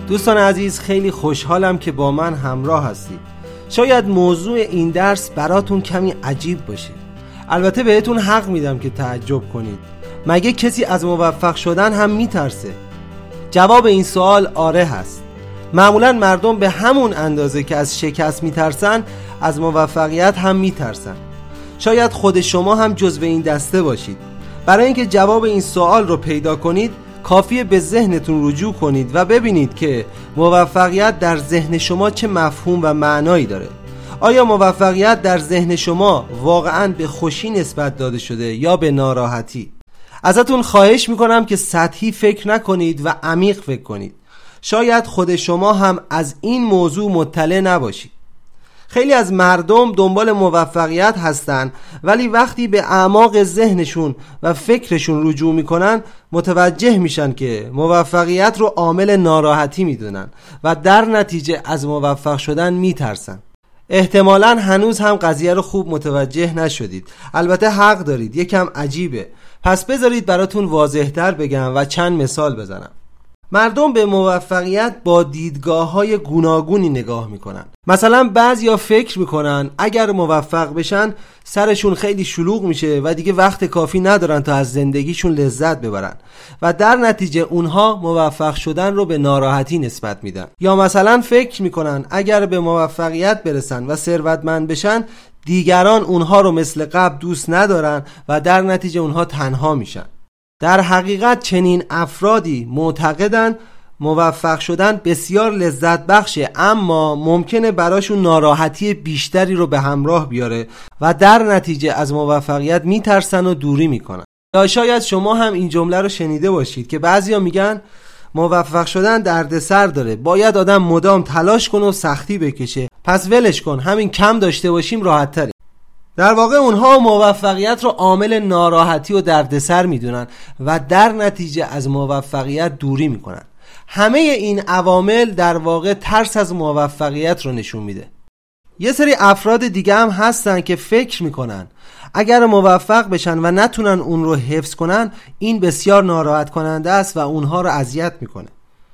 دوستان عزیز، خیلی خوشحالم که با من همراه هستید. شاید موضوع این درس براتون کمی عجیب باشه. البته بهتون حق میدم که تعجب کنید. مگه کسی از موفق شدن هم میترسه؟ جواب این سوال آره هست. معمولا مردم به همون اندازه که از شکست میترسن از موفقیت هم میترسن. شاید خود شما هم جزو این دسته باشید. برای اینکه جواب این سوال رو پیدا کنید کافیه به ذهنتون رجوع کنید و ببینید که موفقیت در ذهن شما چه مفهوم و معنایی داره. آیا موفقیت در ذهن شما واقعاً به خوشی نسبت داده شده یا به ناراحتی؟ ازتون خواهش میکنم که سطحی فکر نکنید و عمیق فکر کنید. شاید خود شما هم از این موضوع مطلع نباشید. خیلی از مردم دنبال موفقیت هستن، ولی وقتی به اعماق ذهنشون و فکرشون رجوع میکنن متوجه میشن که موفقیت رو عامل ناراحتی میدونن و در نتیجه از موفق شدن میترسن. احتمالاً هنوز هم قضیه رو خوب متوجه نشدید. البته حق دارید، یکم عجیبه. پس بذارید براتون واضح‌تر بگم و چند مثال بزنم. مردم به موفقیت با دیدگاه‌های گوناگونی نگاه میکنن. مثلا بعضیا فکر میکنن اگر موفق بشن سرشون خیلی شلوغ میشه و دیگه وقت کافی ندارن تا از زندگیشون لذت ببرن و در نتیجه اونها موفق شدن رو به ناراحتی نسبت میدن. یا مثلا فکر میکنن اگر به موفقیت برسن و ثروتمند بشن دیگران اونها رو مثل قبل دوست ندارن و در نتیجه اونها تنها میشن. در حقیقت چنین افرادی معتقدن موفق شدن بسیار لذت بخشه، اما ممکنه براشون ناراحتی بیشتری رو به همراه بیاره و در نتیجه از موفقیت میترسن و دوری میکنن. یا شاید شما هم این جمله رو شنیده باشید که بعضیا میگن موفق شدن دردسر داره، باید آدم مدام تلاش کنه و سختی بکشه، پس ولش کن، همین کم داشته باشیم راحت تری. در واقع اونها موفقیت رو عامل ناراحتی و دردسر میدونن و در نتیجه از موفقیت دوری میکنن. همه این عوامل در واقع ترس از موفقیت رو نشون میده. یه سری افراد دیگه هم هستن که فکر میکنن اگر موفق بشن و نتونن اون رو حفظ کنن این بسیار ناراحت کننده است و اونها رو اذیت میکنه.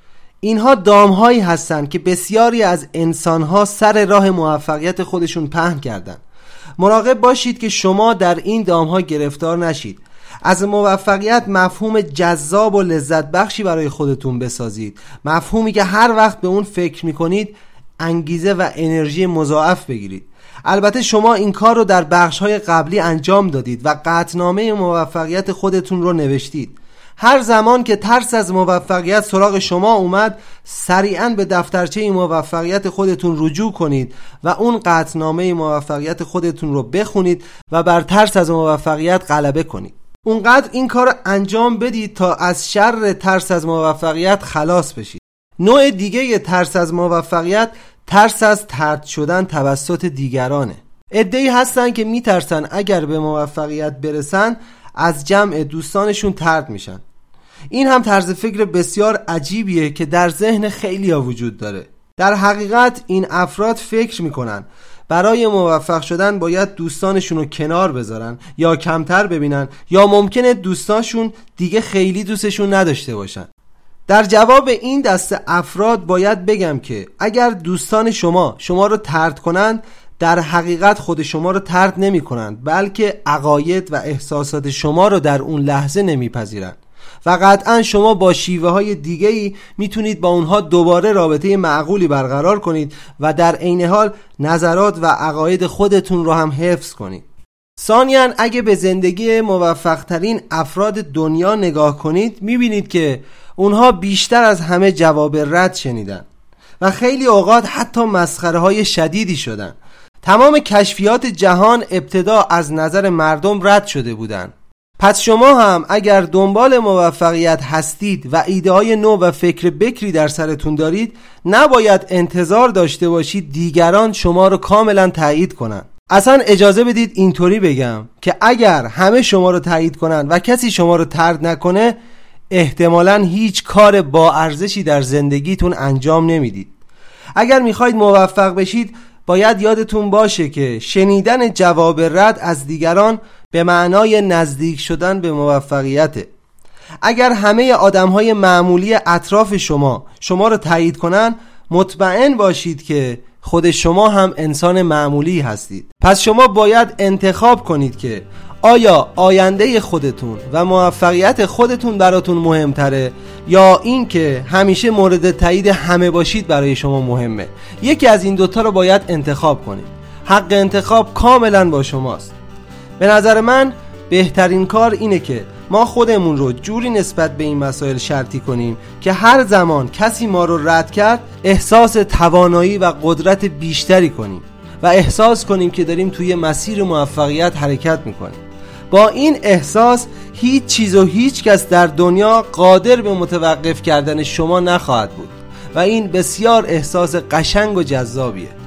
اینها دامهایی هستن که بسیاری از انسانها سر راه موفقیت خودشون پهن کردن. مراقب باشید که شما در این دامها گرفتار نشید. از موفقیت مفهوم جذاب و لذت بخشی برای خودتون بسازید، مفهومی که هر وقت به اون فکر میکنید انگیزه و انرژی مضاعف بگیرید. البته شما این کار رو در بخش‌های قبلی انجام دادید و قطعنامه موفقیت خودتون رو نوشتید. هر زمان که ترس از موفقیت سراغ شما اومد سریعاً به دفترچه موفقیت خودتون رجوع کنید و اون قطعنامه موفقیت خودتون رو بخونید و بر ترس از موفقیت غلبه کنید. اونقدر این کار رو انجام بدید تا از شر ترس از موفقیت خلاص بشید. نوع دیگه ترس از موفقیت ترس از طرد شدن توسط دیگرانه. عده‌ای هستن که میترسن اگر به موفقیت برسن از جمع دوستانشون طرد میشن. این هم طرز فکر بسیار عجیبیه که در ذهن خیلیا وجود داره. در حقیقت این افراد فکر میکنن برای موفق شدن باید دوستانشون رو کنار بذارن یا کمتر ببینن یا ممکنه دوستانشون دیگه خیلی دوستشون نداشته باشن. در جواب این دسته افراد باید بگم که اگر دوستان شما رو طرد کنن در حقیقت خود شما رو طرد نمی کنند، بلکه عقاید و احساسات شما رو در اون لحظه نمیپذیرند و قطعا شما با شیوه های دیگه‌ای میتونید با اونها دوباره رابطه معقولی برقرار کنید و در عین حال نظرات و عقاید خودتون رو هم حفظ کنید. ثانیاً اگه به زندگی موفق ترین افراد دنیا نگاه کنید میبینید که اونها بیشتر از همه جواب رد شنیدن و خیلی اوقات حتی مسخره های شدیدی شدن. تمام کشفیات جهان ابتدا از نظر مردم رد شده بودند. پس شما هم اگر دنبال موفقیت هستید و ایده های نو و فکر بکری در سرتون دارید نباید انتظار داشته باشید دیگران شما رو کاملا تایید کنن. اصلا اجازه بدید اینطوری بگم که اگر همه شما رو تایید کنن و کسی شما رو طرد نکنه احتمالاً هیچ کار با ارزشی در زندگیتون انجام نمیدید. اگر میخواید موفق بشید باید یادتون باشه که شنیدن جواب رد از دیگران به معنای نزدیک شدن به موفقیته. اگر همه آدم‌های معمولی اطراف شما رو تایید کنن، مطمئن باشید که خود شما هم انسان معمولی هستید. پس شما باید انتخاب کنید که آیا آینده خودتون و موفقیت خودتون براتون مهمتره یا این که همیشه مورد تایید همه باشید برای شما مهمه. یکی از این دوتا رو باید انتخاب کنید. حق انتخاب کاملا با شماست. به نظر من بهترین کار اینه که ما خودمون رو جوری نسبت به این مسائل شرطی کنیم که هر زمان کسی ما رو رد کرد احساس توانایی و قدرت بیشتری کنیم و احساس کنیم که داریم توی مسیر موفقیت حرکت میکنیم. با این احساس هیچ چیز و هیچ کس در دنیا قادر به متوقف کردن شما نخواهد بود و این بسیار احساس قشنگ و جذابیه.